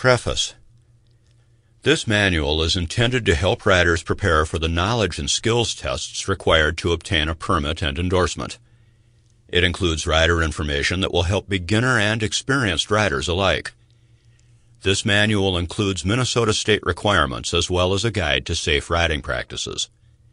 Preface. This manual is intended to help riders prepare for the knowledge and skills tests required to obtain a permit and endorsement. It includes rider information that will help beginner and experienced riders alike. This manual includes Minnesota state requirements as well as a guide to safe riding practices.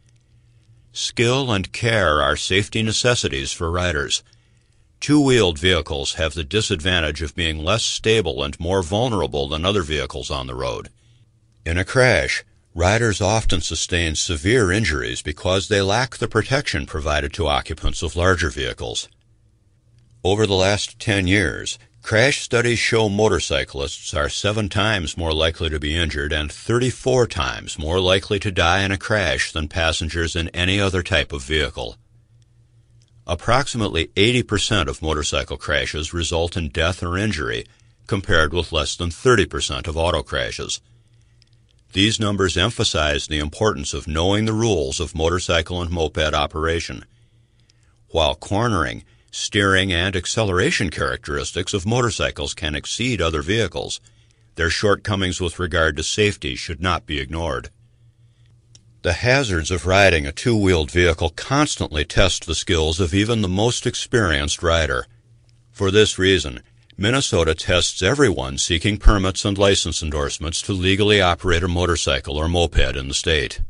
Skill and care are safety necessities for riders. Two-wheeled vehicles have the disadvantage of being less stable and more vulnerable than other vehicles on the road. In a crash, riders often sustain severe injuries because they lack the protection provided to occupants of larger vehicles. Over the last 10 years, crash studies show motorcyclists are 7 times more likely to be injured and 34 times more likely to die in a crash than passengers in any other type of vehicle. Approximately 80% of motorcycle crashes result in death or injury, compared with less than 30% of auto crashes. These numbers emphasize the importance of knowing the rules of motorcycle and moped operation. While cornering, steering, and acceleration characteristics of motorcycles can exceed other vehicles, their shortcomings with regard to safety should not be ignored. The hazards of riding a two-wheeled vehicle constantly test the skills of even the most experienced rider. For this reason, Minnesota tests everyone seeking permits and license endorsements to legally operate a motorcycle or moped in the state.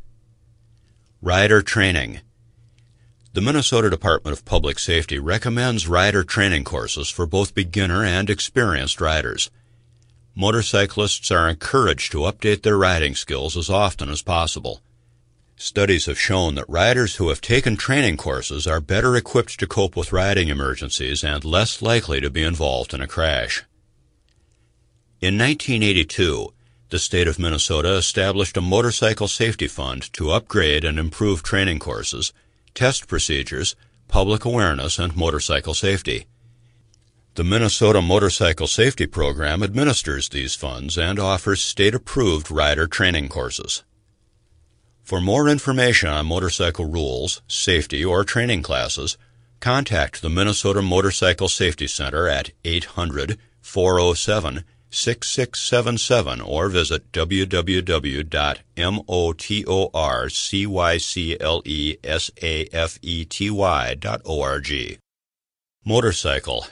Rider training. The Minnesota Department of Public Safety recommends rider training courses for both beginner and experienced riders. Motorcyclists are encouraged to update their riding skills as often as possible. Studies have shown that riders who have taken training courses are better equipped to cope with riding emergencies and less likely to be involved in a crash. In 1982, the state of Minnesota established a motorcycle safety fund to upgrade and improve training courses, test procedures, public awareness, and motorcycle safety. The Minnesota Motorcycle Safety Program administers these funds and offers state-approved rider training courses. For more information on motorcycle rules, safety, or training classes, contact the Minnesota Motorcycle Safety Center at 800-407-6677 or visit www.motorcyclesafety.org. Motorcycle.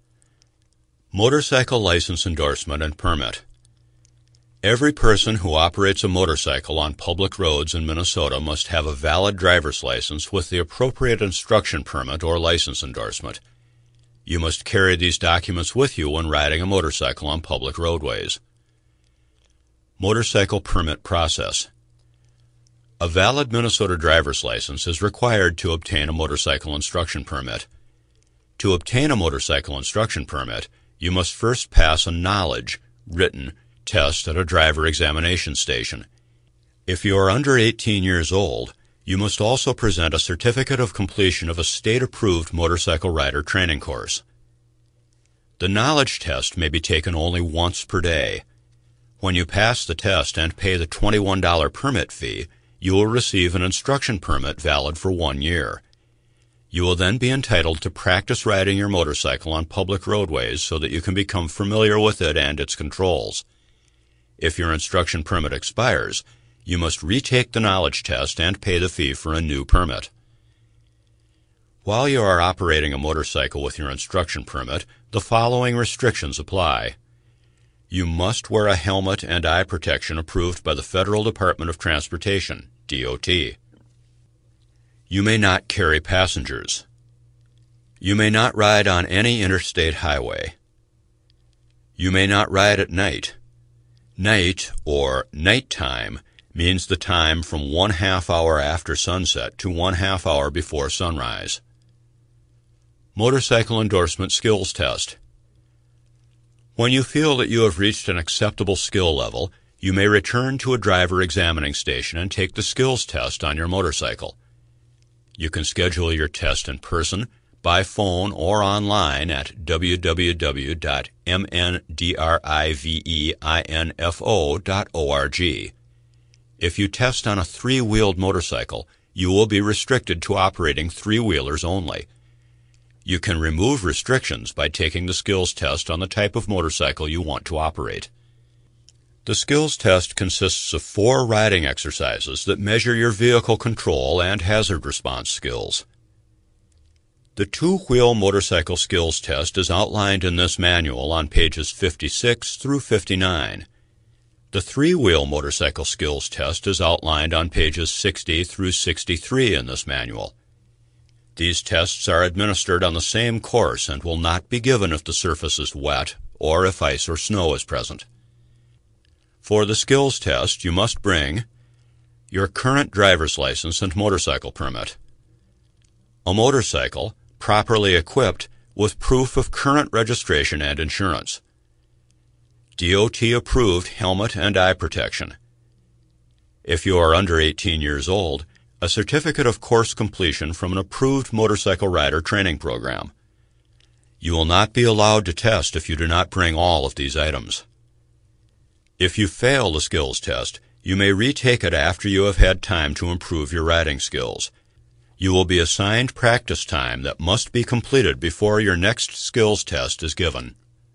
Motorcycle license endorsement and permit. Every person who operates a motorcycle on public roads in Minnesota must have a valid driver's license with the appropriate instruction permit or license endorsement. You must carry these documents with you when riding a motorcycle on public roadways. Motorcycle permit process. A valid Minnesota driver's license is required to obtain a motorcycle instruction permit. To obtain a motorcycle instruction permit, you must first pass a knowledge, written, test at a driver examination station. If you are under 18 years old, you must also present a certificate of completion of a state-approved motorcycle rider training course. The knowledge test may be taken only once per day. When you pass the test and pay the $21 permit fee, you will receive an instruction permit valid for 1 year. You will then be entitled to practice riding your motorcycle on public roadways so that you can become familiar with it and its controls. If your instruction permit expires, you must retake the knowledge test and pay the fee for a new permit. While you are operating a motorcycle with your instruction permit, the following restrictions apply. You must wear a helmet and eye protection approved by the Federal Department of Transportation, DOT. You may not carry passengers. You may not ride on any interstate highway. You may not ride at night. Night, or nighttime, means the time from 1/2 hour after sunset to 1/2 hour before sunrise. Motorcycle Endorsement Skills Test. When you feel that you have reached an acceptable skill level, you may return to a driver examining station and take the skills test on your motorcycle. You can schedule your test in person, by phone, or online at www.mndriveinfo.org. If you test on a 3-wheeled motorcycle, you will be restricted to operating 3-wheelers only. You can remove restrictions by taking the skills test on the type of motorcycle you want to operate. The skills test consists of 4 riding exercises that measure your vehicle control and hazard response skills. The two-wheel motorcycle skills test is outlined in this manual on pages 56 through 59. The three-wheel motorcycle skills test is outlined on pages 60 through 63 in this manual. These tests are administered on the same course and will not be given if the surface is wet or if ice or snow is present. For the skills test, you must bring your current driver's license and motorcycle permit, a motorcycle properly equipped with proof of current registration and insurance, DOT-approved helmet and eye protection. If you are under 18 years old, a certificate of course completion from an approved motorcycle rider training program. You will not be allowed to test if you do not bring all of these items. If you fail the skills test, you may retake it after you have had time to improve your riding skills. You will be assigned practice time that must be completed before your next skills test is given.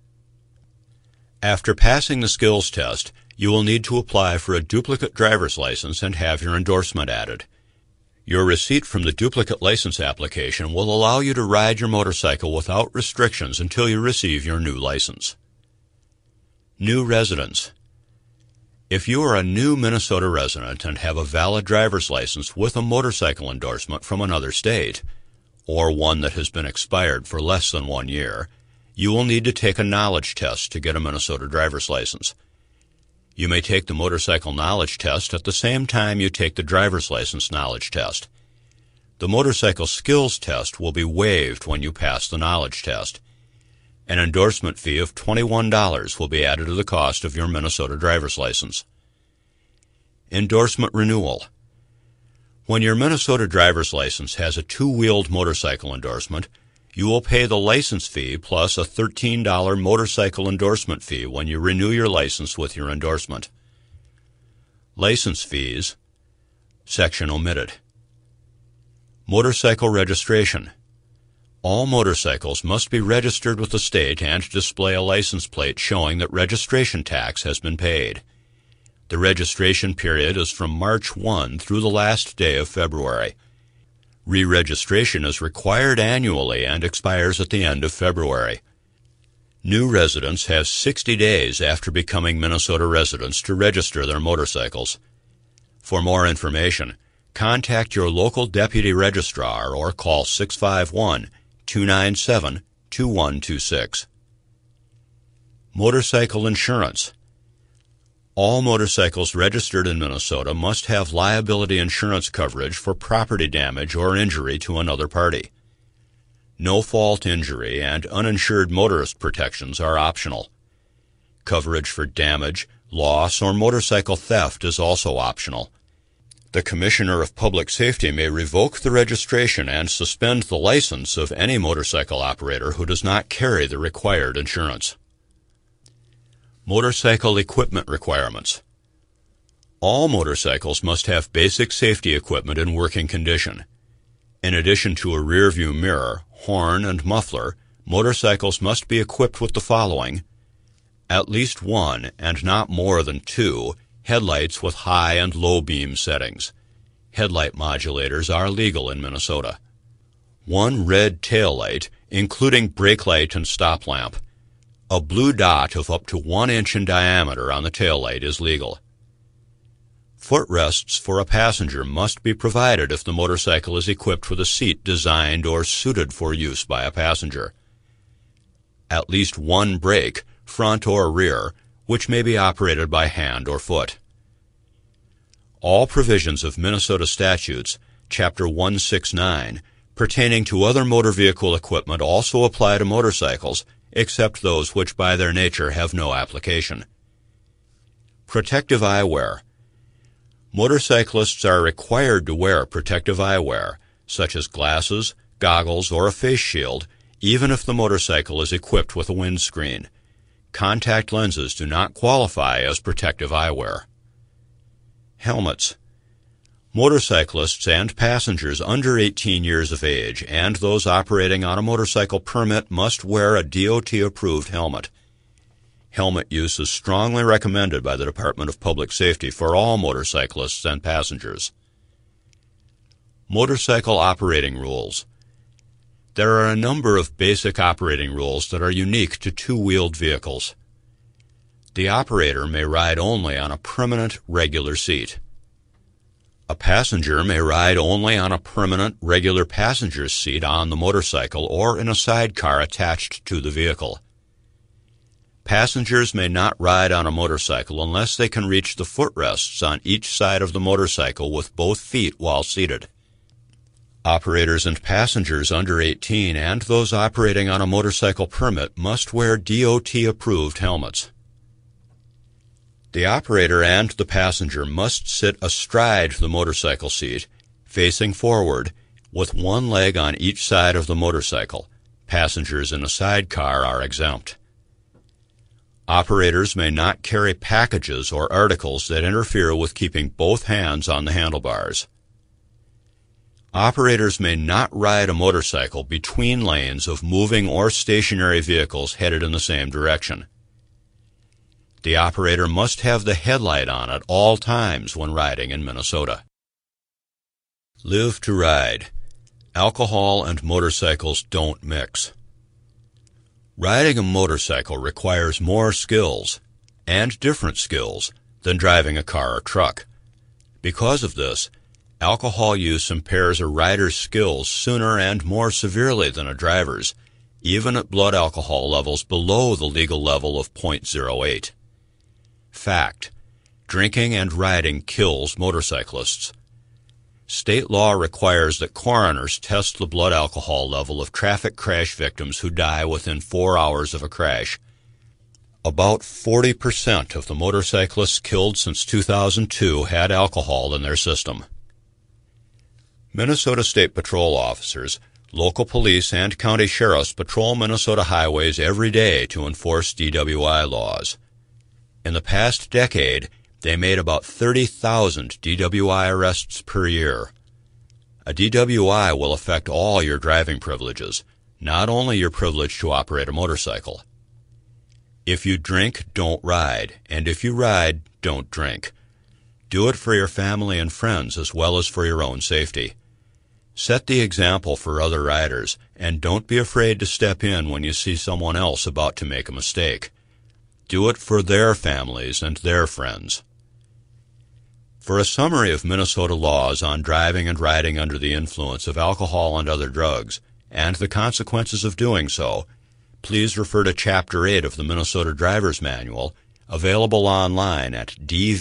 After passing the skills test, you will need to apply for a duplicate driver's license and have your endorsement added. Your receipt from the duplicate license application will allow you to ride your motorcycle without restrictions until you receive your new license. New residents. If you are a new Minnesota resident and have a valid driver's license with a motorcycle endorsement from another state, or one that has been expired for less than 1 year, you will need to take a knowledge test to get a Minnesota driver's license. You may take the motorcycle knowledge test at the same time you take the driver's license knowledge test. The motorcycle skills test will be waived when you pass the knowledge test. An endorsement fee of $21 will be added to the cost of your Minnesota driver's license. Endorsement renewal. When your Minnesota driver's license has a two-wheeled motorcycle endorsement, you will pay the license fee plus a $13 motorcycle endorsement fee when you renew your license with your endorsement. License fees. Section omitted. Motorcycle registration. All motorcycles must be registered with the state and display a license plate showing that registration tax has been paid. The registration period is from March 1 through the last day of February. Re-registration is required annually and expires at the end of February. New residents have 60 days after becoming Minnesota residents to register their motorcycles. For more information, contact your local deputy registrar or call 651-297-2126. Motorcycle insurance. All motorcycles registered in Minnesota must have liability insurance coverage for property damage or injury to another party. No-fault injury and uninsured motorist protections are optional. Coverage for damage, loss, or motorcycle theft is also optional. The Commissioner of Public Safety may revoke the registration and suspend the license of any motorcycle operator who does not carry the required insurance. Motorcycle equipment requirements. All motorcycles must have basic safety equipment in working condition. In addition to a rear-view mirror, horn, and muffler, motorcycles must be equipped with the following: at least 1, and not more than 2, headlights with high and low beam settings. Headlight modulators are legal in Minnesota. 1 red tail light, including brake light and stop lamp. A blue dot of up to 1 inch in diameter on the tail light is legal. Footrests for a passenger must be provided if the motorcycle is equipped with a seat designed or suited for use by a passenger. At least 1 brake, front or rear, which may be operated by hand or foot. All provisions of Minnesota statutes, Chapter 169, pertaining to other motor vehicle equipment also apply to motorcycles, except those which by their nature have no application. Protective eyewear. Motorcyclists are required to wear protective eyewear, such as glasses, goggles, or a face shield, even if the motorcycle is equipped with a windscreen. Contact lenses do not qualify as protective eyewear. Helmets. Motorcyclists and passengers under 18 years of age and those operating on a motorcycle permit must wear a DOT-approved helmet. helmet use is strongly recommended by the Department of Public Safety for all motorcyclists and passengers. Motorcycle operating rules. There are a number of basic operating rules that are unique to two-wheeled vehicles. The operator may ride only on a permanent regular seat. A passenger may ride only on a permanent regular passenger's seat on the motorcycle or in a sidecar attached to the vehicle. Passengers may not ride on a motorcycle unless they can reach the footrests on each side of the motorcycle with both feet while seated. Operators and passengers under 18 and those operating on a motorcycle permit must wear DOT-approved helmets. The operator and the passenger must sit astride the motorcycle seat, facing forward, with one leg on each side of the motorcycle. Passengers in a sidecar are exempt. Operators may not carry packages or articles that interfere with keeping both hands on the handlebars. Operators may not ride a motorcycle between lanes of moving or stationary vehicles headed in the same direction. The operator must have the headlight on at all times when riding in Minnesota. Live to ride. Alcohol and motorcycles don't mix. Riding a motorcycle requires more skills, and different skills, than driving a car or truck. Because of this, alcohol use impairs a rider's skills sooner and more severely than a driver's, even at blood alcohol levels below the legal level of 0.08. Fact: drinking and riding kills motorcyclists. State law requires that coroners test the blood alcohol level of traffic crash victims who die within 4 hours of a crash. About 40% of the motorcyclists killed since 2002 had alcohol in their system. Minnesota State Patrol officers, local police, and county sheriffs patrol Minnesota highways every day to enforce DWI laws. In the past decade, they made about 30,000 DWI arrests per year. A DWI will affect all your driving privileges, not only your privilege to operate a motorcycle. If you drink, don't ride, and if you ride, don't drink. Do it for your family and friends as well as for your own safety. Set the example for other riders, and don't be afraid to step in when you see someone else about to make a mistake. Do it for their families and their friends. For a summary of Minnesota laws on driving and riding under the influence of alcohol and other drugs, and the consequences of doing so, please refer to Chapter 8 of the Minnesota Driver's Manual, available online at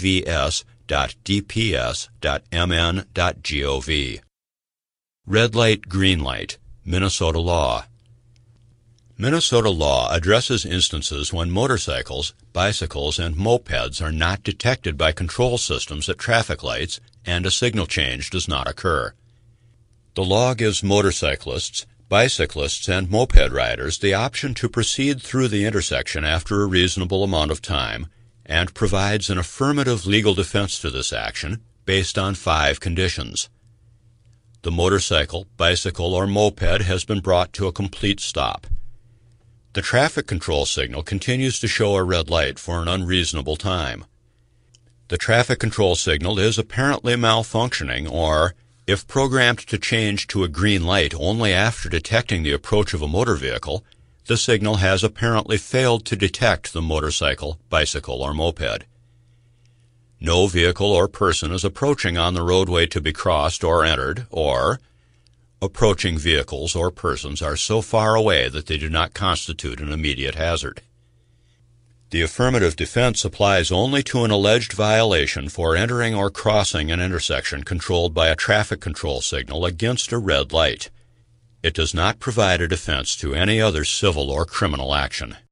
dvs.dps.mn.gov. Red light, green light, Minnesota law. Minnesota law addresses instances when motorcycles, bicycles, and mopeds are not detected by control systems at traffic lights and a signal change does not occur. The law gives motorcyclists, bicyclists, and moped riders the option to proceed through the intersection after a reasonable amount of time and provides an affirmative legal defense to this action based on 5 conditions. The motorcycle, bicycle, or moped has been brought to a complete stop. The traffic control signal continues to show a red light for an unreasonable time. The traffic control signal is apparently malfunctioning or, if programmed to change to a green light only after detecting the approach of a motor vehicle, the signal has apparently failed to detect the motorcycle, bicycle, or moped. No vehicle or person is approaching on the roadway to be crossed or entered, or approaching vehicles or persons are so far away that they do not constitute an immediate hazard. The affirmative defense applies only to an alleged violation for entering or crossing an intersection controlled by a traffic control signal against a red light. It does not provide a defense to any other civil or criminal action.